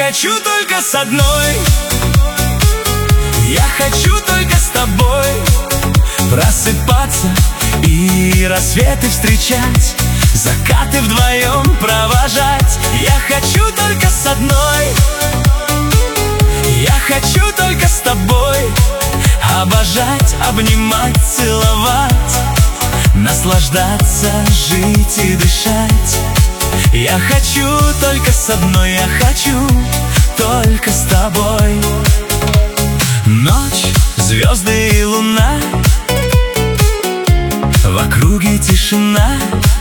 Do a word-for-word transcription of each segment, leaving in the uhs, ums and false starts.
хочу только с одной. Я хочу только с тобой просыпаться и рассветы встречать, закаты вдвоем провожать. Я хочу только с одной. Я хочу только с тобой обожать, обнимать, целовать, наслаждаться, жить и дышать. Я хочу только с одной, я хочу только с тобой. Ночь, звезды и луна, в округе тишина.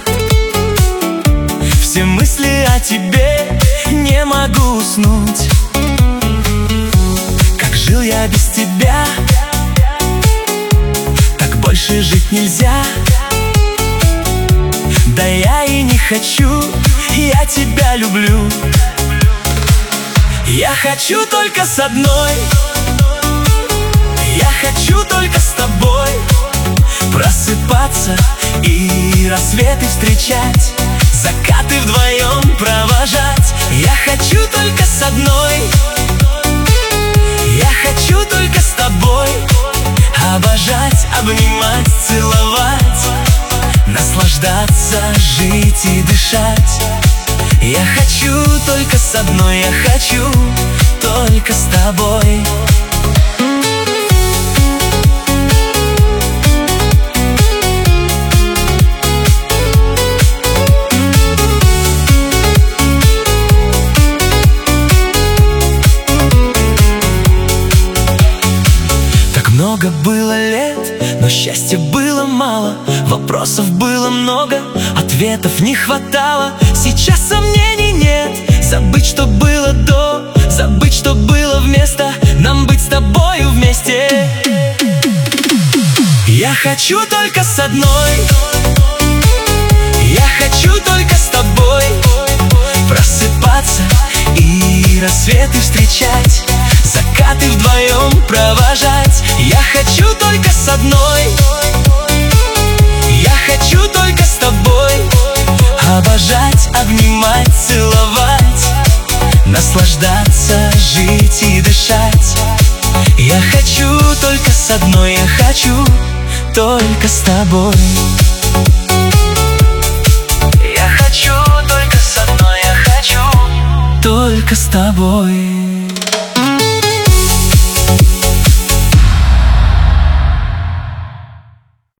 Все мысли о тебе, не могу уснуть. Как жил я без тебя, так больше жить нельзя. Да я и не хочу, я тебя люблю. Я хочу только с одной. Я хочу только с тобой просыпаться и рассветы встречать, закаты вдвоем провожать. Я хочу только с одной. Я хочу только с тобой обожать, обнимать, целовать, наслаждаться, жить и дышать. Я хочу только с одной, я хочу только с тобой. Много было лет, но счастья было мало, вопросов было много, ответов не хватало. Сейчас сомнений нет, забыть, что было до, забыть, что было вместо, нам быть с тобою вместе. Я хочу только с одной. Я хочу только с тобой просыпаться и рассветы встречать, закаты вдвоем провожать. Я хочу только с одной. Я хочу только с тобой обожать, обнимать, целовать, наслаждаться, жить и дышать. Я хочу только с одной. Я хочу только с тобой. Я хочу только с одной. Я хочу только с тобой.